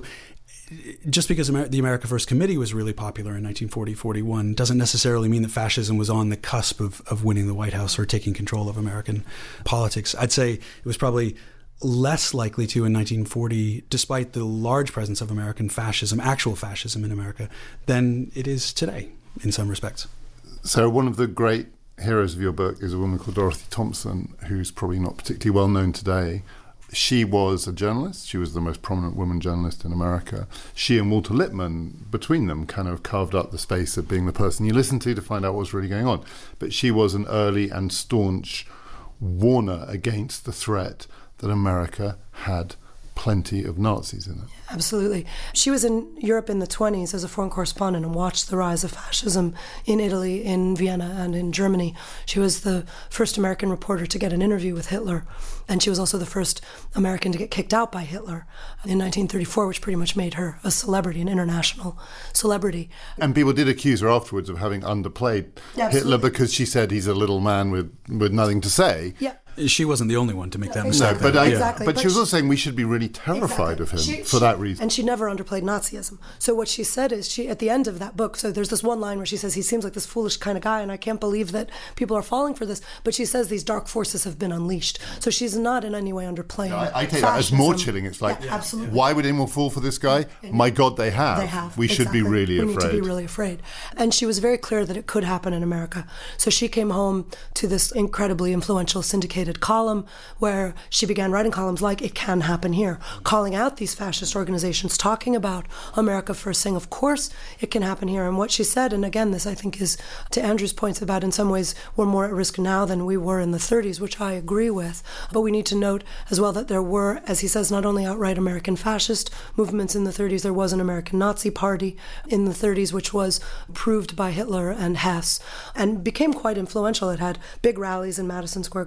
just because Amer- the America First Committee was really popular in nineteen forty, forty-one doesn't necessarily mean that fascism was on the cusp of, of winning the White House or taking control of American politics. I'd say it was probably less likely to in nineteen forty, despite the large presence of American fascism, actual fascism in America, than it is today in some respects. So one of the great heroes of your book is a woman called Dorothy Thompson, who's probably not particularly well known today. She was a journalist. She was the most prominent woman journalist in America. She and Walter Lippmann, between them, kind of carved up the space of being the person you listen to to find out what's really going on. But she was an early and staunch warner against the threat that America had plenty of Nazis in it. Absolutely. She was in Europe in the twenties as a foreign correspondent and watched the rise of fascism in Italy, in Vienna, and in Germany. She was the first American reporter to get an interview with Hitler, and she was also the first American to get kicked out by Hitler in nineteen thirty-four, which pretty much made her a celebrity, an international celebrity. And people did accuse her afterwards of having underplayed Absolutely. Hitler because she said he's a little man with, with nothing to say. Yeah. She wasn't the only one to make that No, mistake. but, though. I, Exactly. but, But she was she- also saying we should be really terrified Exactly. of him She- for she- that reason. And she never underplayed Nazism. So what she said is, she at the end of that book, so there's this one line where she says, he seems like this foolish kind of guy, and I can't believe that people are falling for this. But she says these dark forces have been unleashed. So she's not in any way underplaying I, I take that as more fascism. chilling. It's like, Yeah, absolutely. why would anyone fall for this guy? My God, they have. They have. We should be Exactly. really we afraid. We need to be really afraid. And she was very clear that it could happen in America. So she came home to this incredibly influential syndicated column where she began writing columns like It Can Happen Here, calling out these fascist organizations, talking about America First, saying, of course it can happen here. And what she said, and again, this I think is to Andrew's points about in some ways we're more at risk now than we were in the thirties, which I agree with. But we need to note as well that there were, as he says, not only outright American fascist movements in the thirties, there was an American Nazi Party in the thirties, which was approved by Hitler and Hess and became quite influential. It had big rallies in Madison Square Garden. You could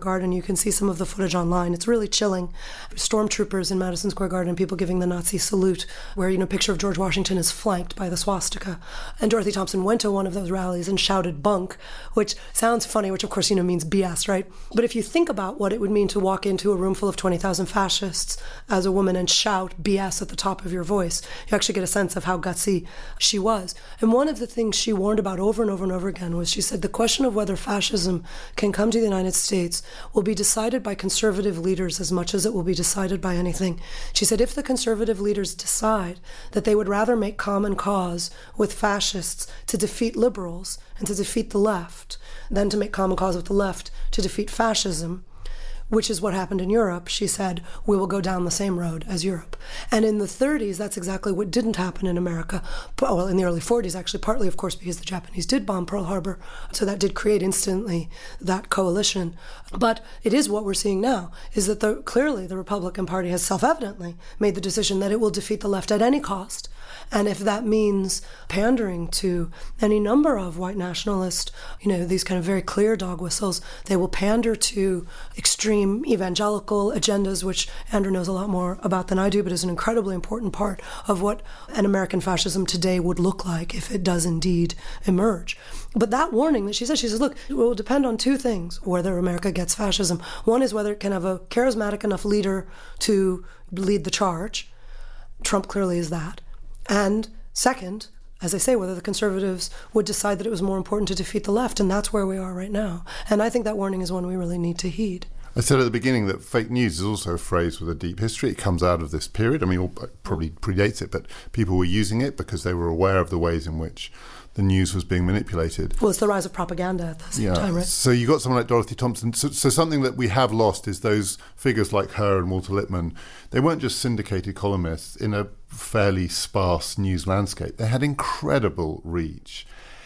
can see some of the footage online. It's really chilling. Stormtroopers in Madison Square Garden, people giving the Nazi salute, where, you know, a picture of George Washington is flanked by the swastika. And Dorothy Thompson went to one of those rallies and shouted bunk, which sounds funny, which of course, you know, means B S, right? But if you think about what it would mean to walk into a room full of twenty thousand fascists as a woman and shout B S at the top of your voice, you actually get a sense of how gutsy she was. And one of the things she warned about over and over and over again was, she said, the question of whether fascism can come to the United States will be decided by conservative leaders as much as it will be decided by anything. She said, if the conservative leaders decide that they would rather make common cause with fascists to defeat liberals and to defeat the left than to make common cause with the left to defeat fascism, which is what happened in Europe, she said, we will go down the same road as Europe. And in the thirties, that's exactly what didn't happen in America. Well, in the early forties, actually, partly, of course, because the Japanese did bomb Pearl Harbor. So that did create instantly that coalition. But it is what we're seeing now, is that the, clearly the Republican Party has self-evidently made the decision that it will defeat the left at any cost. And if that means pandering to any number of white nationalist, you know, these kind of very clear dog whistles, they will pander to extreme evangelical agendas, which Andrew knows a lot more about than I do, but is an incredibly important part of what an American fascism today would look like if it does indeed emerge. But that warning that she says, she says, look, it will depend on two things, whether America gets fascism. One is whether it can have a charismatic enough leader to lead the charge. Trump clearly is that. And second, as I say, whether the conservatives would decide that it was more important to defeat the left, and that's where we are right now. And I think that warning is one we really need to heed. I said at the beginning that fake news is also a phrase with a deep history. It comes out of this period. I mean, it probably predates it, but people were using it because they were aware of the ways in which the news was being manipulated. Well, it's the rise of propaganda at the same yeah. time, right? So you got someone like Dorothy Thompson. So, so something that we have lost is those figures like her and Walter Lippmann. They weren't just syndicated columnists in a fairly sparse news landscape. They had incredible reach.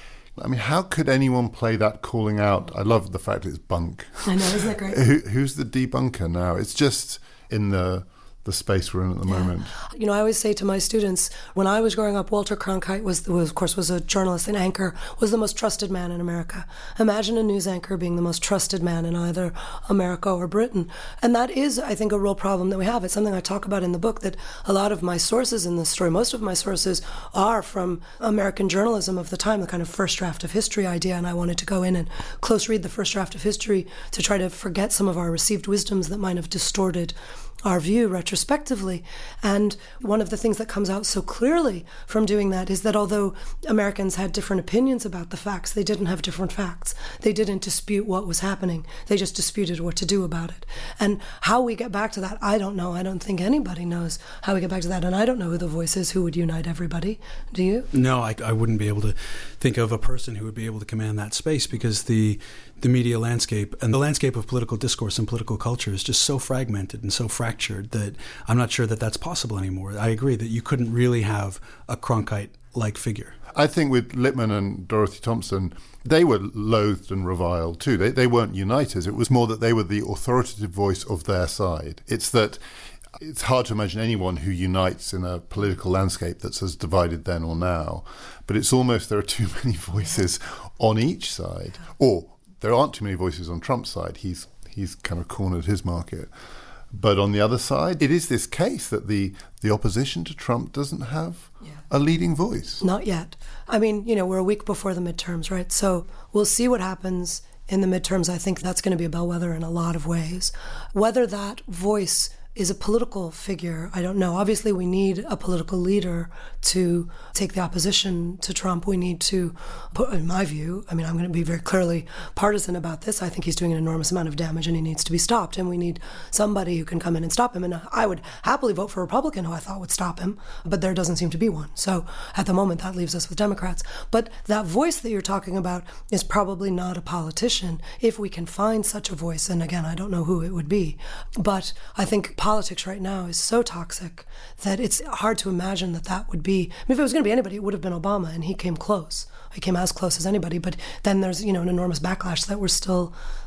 I mean, how could anyone play that calling out? I love the fact it's bunk. I know, isn't that great? Who, who's the debunker now? It's just in the the space we're in at the yeah. moment. You know, I always say to my students, when I was growing up, Walter Cronkite was, was, of course, was a journalist and anchor, was the most trusted man in America. Imagine a news anchor being the most trusted man in either America or Britain. And that is, I think, a real problem that we have. It's something I talk about in the book, that a lot of my sources in this story, most of my sources are from American journalism of the time, the kind of first draft of history idea. And I wanted to go in and close read the first draft of history to try to forget some of our received wisdoms that might have distorted our view retrospectively. And one of the things that comes out so clearly from doing that is that although Americans had different opinions about the facts, they didn't have different facts. They didn't dispute what was happening. They just disputed what to do about it. And how we get back to that, I don't know. I don't think anybody knows how we get back to that. And I don't know who the voice is who would unite everybody. Do you? No, I, I wouldn't be able to think of a person who would be able to command that space, because the the media landscape and the landscape of political discourse and political culture is just so fragmented and so fractured that I'm not sure that that's possible anymore. I agree that you couldn't really have a Cronkite-like figure. I think with Lippmann and Dorothy Thompson, they were loathed and reviled too. They, they weren't uniters. It was more that they were the authoritative voice of their side. It's that it's hard to imagine anyone who unites in a political landscape that's as divided then or now. But it's almost there are too many voices on each side. Or there aren't too many voices on Trump's side. He's he's kind of cornered his market. But on the other side, it is this case that the, the opposition to Trump doesn't have yeah. a leading voice. Not yet. I mean, you know, we're a week before the midterms, right? So we'll see what happens in the midterms. I think that's going to be a bellwether in a lot of ways. Whether that voice is a political figure, I don't know. Obviously, we need a political leader to take the opposition to Trump. We need to put, in my view, I mean, I'm going to be very clearly partisan about this. I think he's doing an enormous amount of damage and he needs to be stopped. And we need somebody who can come in and stop him. And I would happily vote for a Republican who I thought would stop him, but there doesn't seem to be one. So at the moment, that leaves us with Democrats. But that voice that you're talking about is probably not a politician if we can find such a voice. And again, I don't know who it would be. But I think politics right now is so toxic that it's hard to imagine that that would be, I mean, if it was going to be anybody, it would have been Obama, and he came close. He came as close as anybody, but then there's, you know, an enormous backlash that we're still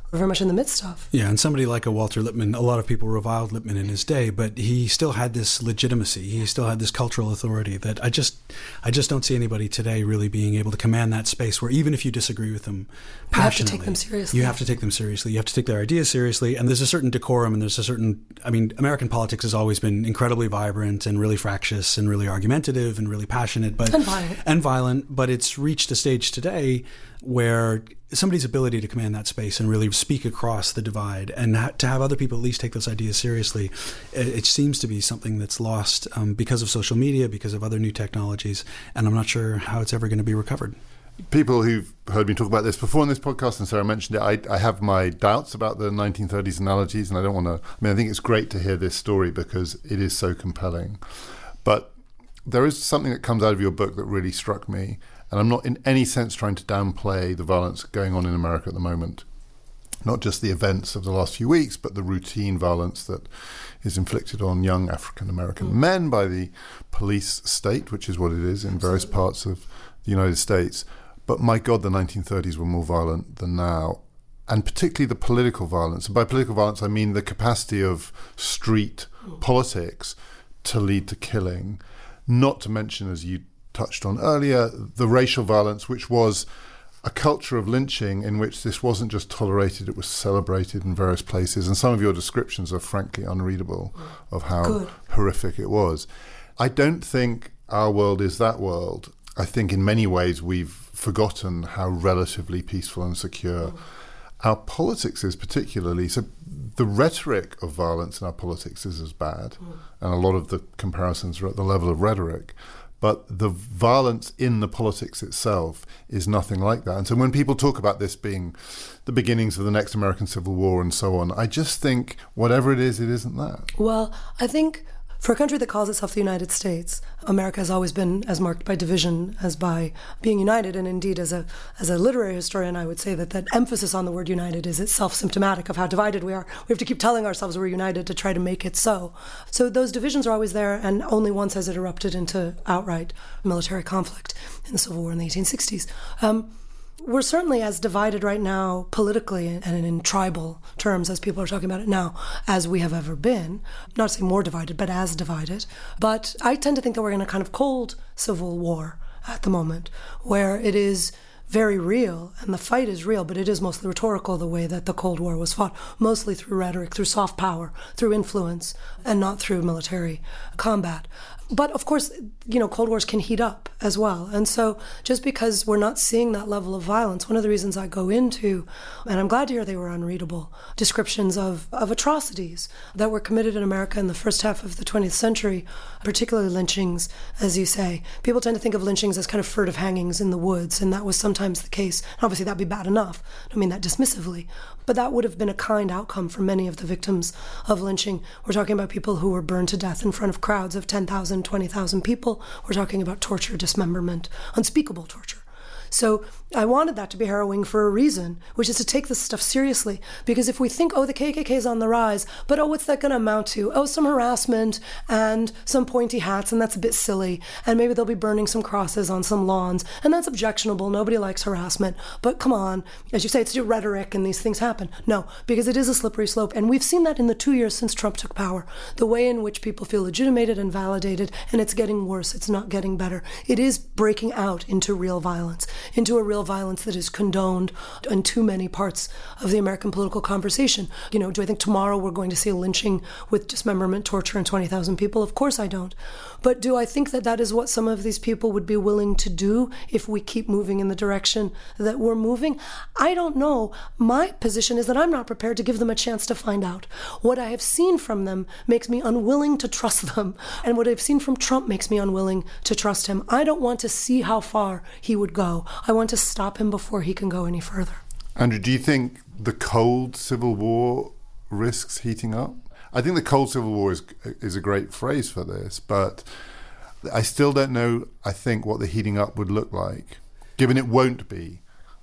we're very much in the midst of. Yeah, and somebody like a Walter Lippmann, a lot of people reviled Lippmann in his day, but he still had this legitimacy. He still had this cultural authority that I just I just don't see anybody today really being able to command that space where even if you disagree with them passionately, you have to take them seriously. You have to take them seriously. You have to take their ideas seriously. And there's a certain decorum and there's a certain, I mean, American politics has always been incredibly vibrant and really fractious and really argumentative and really passionate. But, and violent. And violent, but it's reached a stage today where somebody's ability to command that space and really speak across the divide and ha- to have other people at least take those ideas seriously, it, it seems to be something that's lost um, because of social media, because of other new technologies, and I'm not sure how it's ever going to be recovered. People who've heard me talk about this before in this podcast, and Sarah mentioned it, I, I have my doubts about the nineteen thirties analogies, and I don't want to, I mean, I think it's great to hear this story because it is so compelling. But there is something that comes out of your book that really struck me, and I'm not in any sense trying to downplay the violence going on in America at the moment. Not just the events of the last few weeks, but the routine violence that is inflicted on young African-American mm. men by the police state, which is what it is in various parts of the United States. But my God, the nineteen thirties were more violent than now, and particularly the political violence. And by political violence, I mean the capacity of street mm. politics to lead to killing, not to mention, as you touched on earlier, the racial violence, which was a culture of lynching in which this wasn't just tolerated, it was celebrated in various places. And some of your descriptions are frankly unreadable of how Good. horrific it was. I don't think our world is that world. I think in many ways we've forgotten how relatively peaceful and secure mm. our politics is, particularly. So the rhetoric of violence in our politics is as bad, mm. and a lot of the comparisons are at the level of rhetoric. But the violence in the politics itself is nothing like that. And so when people talk about this being the beginnings of the next American Civil War and so on, I just think whatever it is, it isn't that. Well, I think for a country that calls itself the United States, America has always been as marked by division as by being united. And indeed, as a as a literary historian, I would say that that emphasis on the word united is itself symptomatic of how divided we are. We have to keep telling ourselves we're united to try to make it so. So those divisions are always there, and only once has it erupted into outright military conflict in the Civil War in the eighteen sixties. Um, We're certainly as divided right now politically and in tribal terms, as people are talking about it now, as we have ever been. Not to say more divided, but as divided. But I tend to think that we're in a kind of cold civil war at the moment, where it is very real, and the fight is real, but it is mostly rhetorical, the way that the Cold War was fought, mostly through rhetoric, through soft power, through influence, and not through military combat. But of course, you know, Cold Wars can heat up as well. And so just because we're not seeing that level of violence, one of the reasons I go into, and I'm glad to hear they were unreadable, descriptions of, of atrocities that were committed in America in the first half of the twentieth century, particularly lynchings, as you say. People tend to think of lynchings as kind of furtive hangings in the woods, and that was sometimes the case. Obviously, that'd be bad enough. I don't mean that dismissively. But that would have been a kind outcome for many of the victims of lynching. We're talking about people who were burned to death in front of crowds of ten thousand, twenty thousand people. We're talking about torture, dismemberment, unspeakable torture. So I wanted that to be harrowing for a reason, which is to take this stuff seriously. Because if we think, oh, the K K K is on the rise, but oh, what's that going to amount to? Oh, some harassment and some pointy hats, and that's a bit silly. And maybe they'll be burning some crosses on some lawns, and that's objectionable. Nobody likes harassment. But come on, as you say, it's just rhetoric and these things happen. No, because it is a slippery slope. And we've seen that in the two years since Trump took power. The way in which people feel legitimated and validated, and it's getting worse. It's not getting better. It is breaking out into real violence, into a real violence that is condoned in too many parts of the American political conversation. You know, do I think tomorrow we're going to see a lynching with dismemberment, torture, and twenty thousand people? Of course I don't. But do I think that that is what some of these people would be willing to do if we keep moving in the direction that we're moving? I don't know. My position is that I'm not prepared to give them a chance to find out. What I have seen from them makes me unwilling to trust them. And what I've seen from Trump makes me unwilling to trust him. I don't want to see how far he would go. I want to stop him before he can go any further. Andrew, do you think the cold Civil War risks heating up? I think the cold Civil War is is a great phrase for this, but I still don't know, I think, what the heating up would look like, given it won't be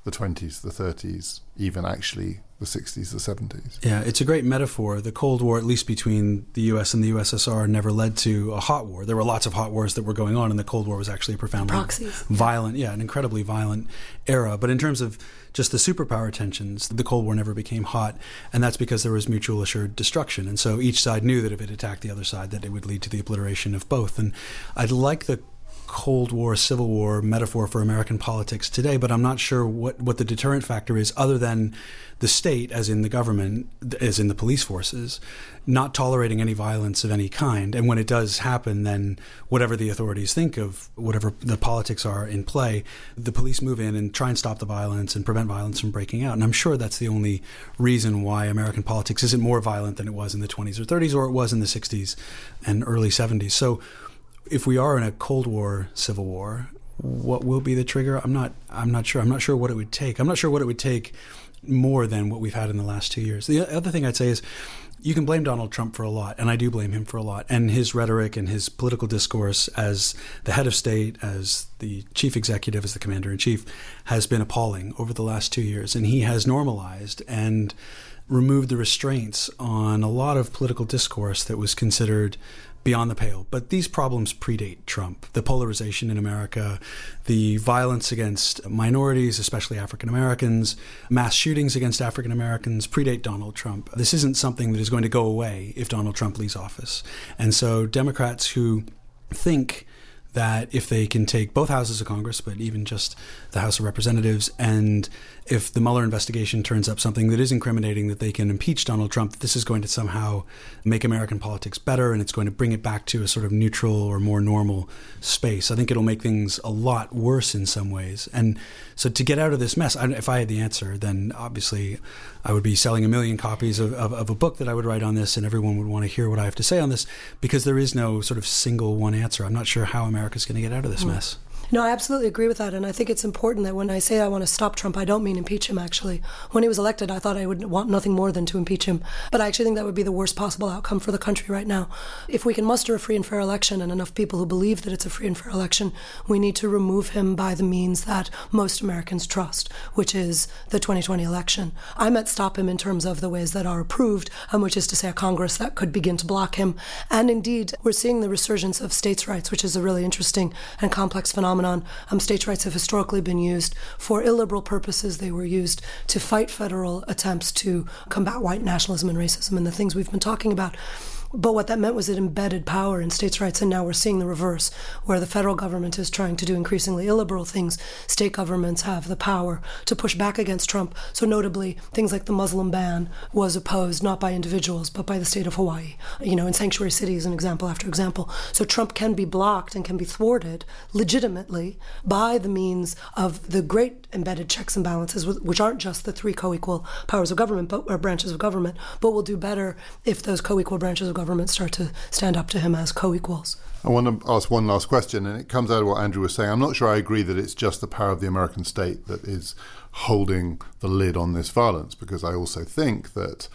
the twenties, the thirties, even actually the sixties, the seventies. Yeah, it's a great metaphor. The Cold War, at least between the U S and the U S S R, never led to a hot war. There were lots of hot wars that were going on, and the Cold War was actually a profoundly Proxies. violent, yeah, an incredibly violent era. But in terms of just the superpower tensions, the Cold War never became hot, and that's because there was mutual assured destruction. And so each side knew that if it attacked the other side, that it would lead to the obliteration of both. And I'd like the Cold War, Civil War metaphor for American politics today, but I'm not sure what, what the deterrent factor is other than the state, as in the government, as in the police forces, not tolerating any violence of any kind. And when it does happen, then whatever the authorities think of, whatever the politics are in play, the police move in and try and stop the violence and prevent violence from breaking out. And I'm sure that's the only reason why American politics isn't more violent than it was in the twenties or thirties, or it was in the sixties and early seventies. So if we are in a Cold War, Civil War, what will be the trigger? I'm not I'm not sure. I'm not sure what it would take. I'm not sure what it would take more than what we've had in the last two years. The other thing I'd say is you can blame Donald Trump for a lot, and I do blame him for a lot. And his rhetoric and his political discourse as the head of state, as the chief executive, as the commander-in-chief, has been appalling over the last two years. And he has normalized and removed the restraints on a lot of political discourse that was considered beyond the pale. But these problems predate Trump. The polarization in America, the violence against minorities, especially African Americans, mass shootings against African Americans predate Donald Trump. This isn't something that is going to go away if Donald Trump leaves office. And so Democrats who think that if they can take both houses of Congress, but even just the House of Representatives, and if the Mueller investigation turns up something that is incriminating, that they can impeach Donald Trump, that this is going to somehow make American politics better and it's going to bring it back to a sort of neutral or more normal space. I think it'll make things a lot worse in some ways. And so to get out of this mess, if I had the answer, then obviously I would be selling a million copies of, of, of a book that I would write on this, and everyone would want to hear what I have to say on this, because there is no sort of single one answer. I'm not sure how America's going to get out of this mess. No, I absolutely agree with that. And I think it's important that when I say I want to stop Trump, I don't mean impeach him, actually. When he was elected, I thought I would want nothing more than to impeach him. But I actually think that would be the worst possible outcome for the country right now. If we can muster a free and fair election and enough people who believe that it's a free and fair election, we need to remove him by the means that most Americans trust, which is the twenty twenty election. I meant stop him in terms of the ways that are approved, um, which is to say a Congress that could begin to block him. And indeed, we're seeing the resurgence of states' rights, which is a really interesting and complex phenomenon. Um, states' rights have historically been used for illiberal purposes. They were used to fight federal attempts to combat white nationalism and racism and the things we've been talking about. But what that meant was it embedded power in states' rights, and now we're seeing the reverse, where the federal government is trying to do increasingly illiberal things. State governments have the power to push back against Trump. So notably, things like the Muslim ban was opposed not by individuals, but by the state of Hawaii. You know, in sanctuary cities, an example after example. So Trump can be blocked and can be thwarted legitimately by the means of the great embedded checks and balances, which aren't just the three co-equal powers of government, but or branches of government, but will do better if those co-equal branches of government government start to stand up to him as co-equals. I want to ask one last question, and it comes out of what Andrew was saying. I'm not sure I agree that it's just the power of the American state that is holding the lid on this violence, because I also think that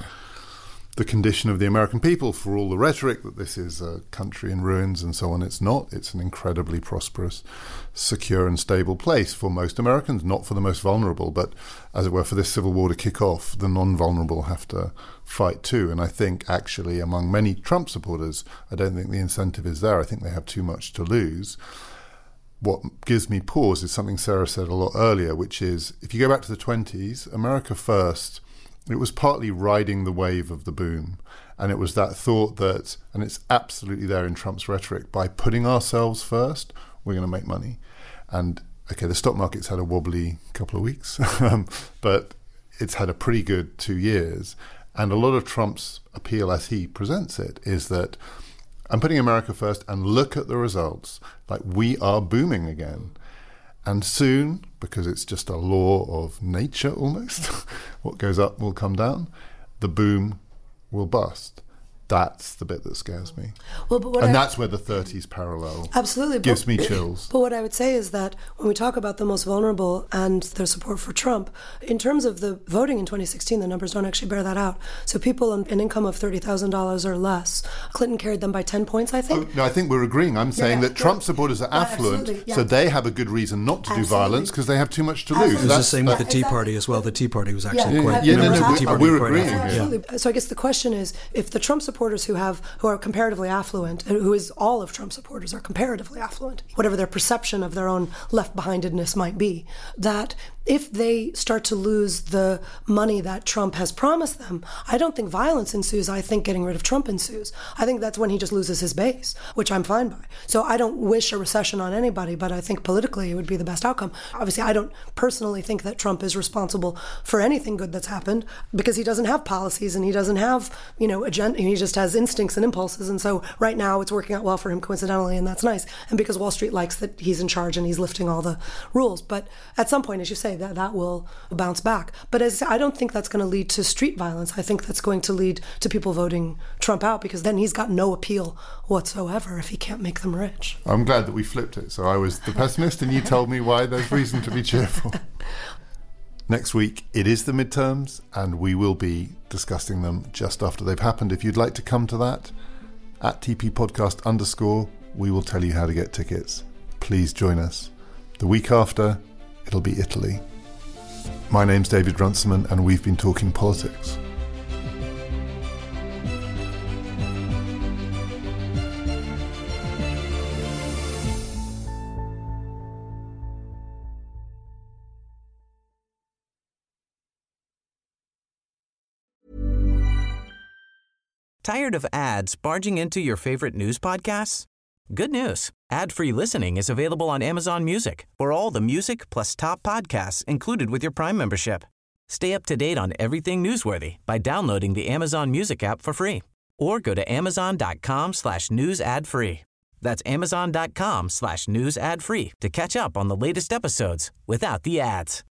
the condition of the American people, for all the rhetoric that this is a country in ruins and so on, it's not. It's an incredibly prosperous, secure and stable place for most Americans, not for the most vulnerable, but as it were, for this civil war to kick off, the non-vulnerable have to fight too. And I think actually among many Trump supporters, I don't think the incentive is there. I think they have too much to lose. What gives me pause is something Sarah said a lot earlier, which is if you go back to the twenties, America First, it was partly riding the wave of the boom. And it was that thought that, and it's absolutely there in Trump's rhetoric, by putting ourselves first, we're going to make money. And okay, the stock market's had a wobbly couple of weeks, but it's had a pretty good two years. And a lot of Trump's appeal as he presents it is that I'm putting America first and look at the results. Like, we are booming again. And soon, because it's just a law of nature almost, what goes up will come down, the boom will bust. That's the bit that scares me. Well, but what and I, that's where the thirties parallel absolutely gives but, me chills. But what I would say is that when we talk about the most vulnerable and their support for Trump, in terms of the voting in twenty sixteen, the numbers don't actually bear that out. So people on an income of thirty thousand dollars or less, Clinton carried them by ten points, I think. Oh, no, I think we're agreeing. I'm saying yeah, that Trump yeah. supporters are Yeah, affluent, absolutely, yeah. so they have a good reason not to Absolutely. do violence because they have too much to lose. Absolutely. It was the That's- same with the that- Tea Exactly. Party as well. The Tea Party was actually Yeah. quite... Yeah, no, members no, of the we- Tea Party we're were quite agreeing affluent. here. Yeah. Absolutely. So I guess the question is, if the Trump supporters who have who are comparatively affluent, and who is all of Trump supporters are comparatively affluent, whatever their perception of their own left-behindedness might be, that if they start to lose the money that Trump has promised them, I don't think violence ensues. I think getting rid of Trump ensues. I think that's when he just loses his base, which I'm fine by. So I don't wish a recession on anybody, but I think politically it would be the best outcome. Obviously, I don't personally think that Trump is responsible for anything good that's happened because he doesn't have policies and he doesn't have, you know, agenda. He just has instincts and impulses. And so right now it's working out well for him coincidentally, and that's nice. And because Wall Street likes that he's in charge and he's lifting all the rules. But at some point, as you say, that, that will bounce back. But as I don't think that's going to lead to street violence. I think that's going to lead to people voting Trump out because then he's got no appeal whatsoever if he can't make them rich. I'm glad that we flipped it. So I was the pessimist and you told me why there's reason to be cheerful. Next week, it is the midterms, and we will be discussing them just after they've happened. If you'd like to come to that, at T P Podcast underscore, we will tell you how to get tickets. Please join us. The week after, it'll be Italy. My name's David Runciman, and we've been talking politics. Tired of ads barging into your favorite news podcasts? Good news. Ad-free listening is available on Amazon Music for all the music plus top podcasts included with your Prime membership. Stay up to date on everything newsworthy by downloading the Amazon Music app for free or go to amazon.com slash news ad free. That's amazon.com slash news ad free to catch up on the latest episodes without the ads.